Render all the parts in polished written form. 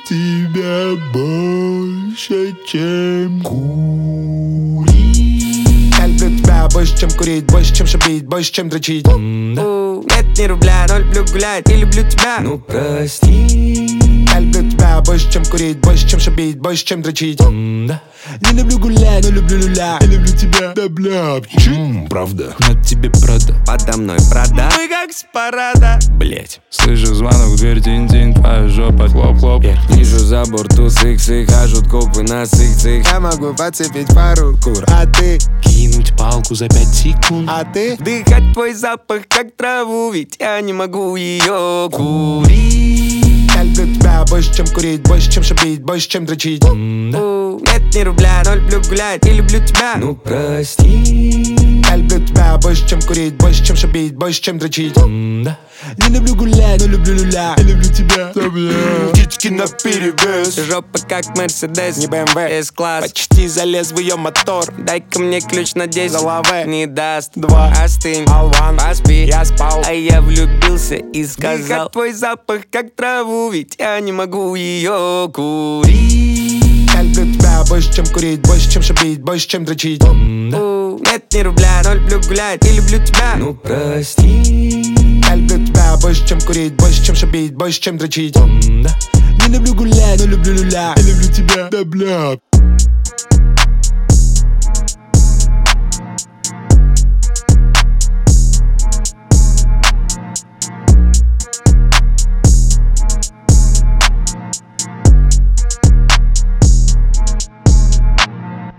тебя больше, чем курить. Я люблю тебя больше, чем курить, больше, чем шабить, больше, чем дрочить. Нет ни рубля, но люблю гулять и люблю тебя. Ну прости. Я люблю тебя больше, чем курить, больше, чем шабить, больше, чем дрочить. Не люблю гулять, но люблю люля. Я люблю тебя, да бля, правда. На тебе Прада, Подо мной Прада. Мы как с парада. блять. Слышу звонок в дверь, тин-тин, твоя жопа, хлоп-хлоп. Вижу за борту сых-сых, хажут копы на сых-цых. Я могу подцепить пару кур. А ты? Кинуть палку за 5 секунд. А ты? Вдыхать твой запах, как траву, ведь я не могу ее курить. Я люблю тебя больше, чем курить, больше, чем шабить, больше, чем дрочить. Нет ни рубля, но люблю гулять и люблю тебя. Ну прости. Я люблю тебя больше, чем курить, больше, чем шабить, больше, чем дрочить. Не люблю гулять, но люблю люля. Я люблю тебя, да бля. Птички наперевес. Жопа как Мерседес, Не БМВ. С-класс. Почти залез в ее мотор. Дай-ка мне ключ на 10. Голове. Не даст. 2. Остынь. Алван. Поспи. Я спал. А я влюбился и сказал: Вдыхать твой запах как траву, ведь я не могу ее курить. Я люблю тебя больше, чем курить, больше, чем шабить, больше, чем дрочить. Нет ни рубля, но люблю гулять и люблю тебя. Ну прости. Я люблю тебя больше, чем курить, больше, чем шабить, больше, чем дрочить. Не люблю гулять, но люблю люля. Я люблю тебя, да бля.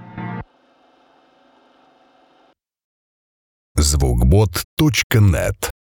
Звукбот.нет